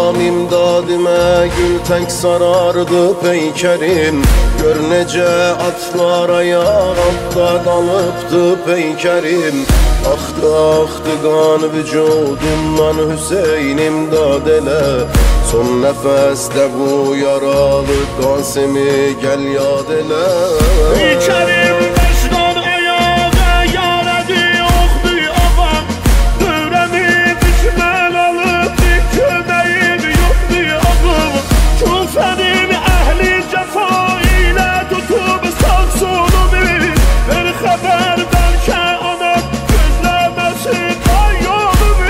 Ağam imdadime gül tek sarardı peykerim. Gör nece atlar ayağımda kalıptı peykerim. Aktı aktı kan vücudumdan Hüseyin imdad ele. Son nefeste bu yaralı Kasım'ı gel yad ele. Peykerim başdan ayağa yaradı yoktu ağam. Düremi düşman alıp kömeğim yoktu ağam. Küfenin ehli cefa ile tutup saksolumu ver haber belki anam gözlemesi kayyolumu.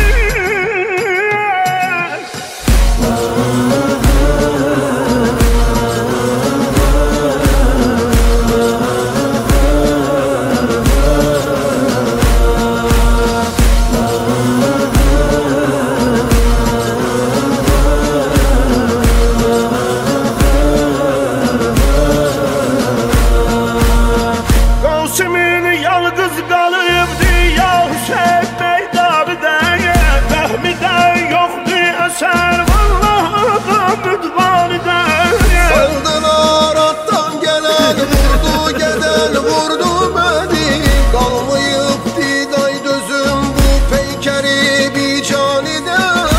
Kasım'ın yalnız kalıbdı ya Hüseyin meydanıda. Rahmide yoktu eser vallahi müdvanıda. Saldılar attan gelen, vurdu gelen vurdu beni. Kalmayıp diday dözüm bu peykeri bir canide.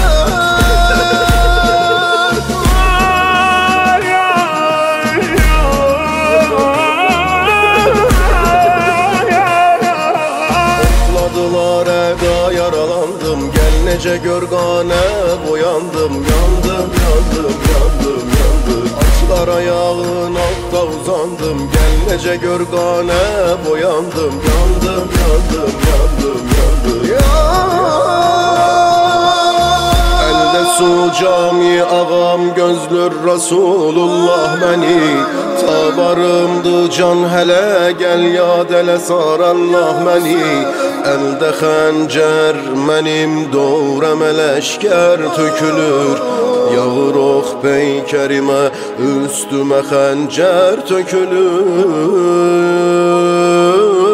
Topladılar eda yaralandım. Gel nece görgane boyandım. Yandım yandım yandım yandım. Atlar ayağın altta uzandım. Gel nece görgane boyandım. Yandım yandım yandım yandım ya. Elde su cami ağam gözlür Resulullah beni. Tabarımdı can hele gel ya dele sar Allah beni. Elde xəncər mənim doğrama leşker tökülür. Yağır ox peykerimə üstümə xəncər tökülür.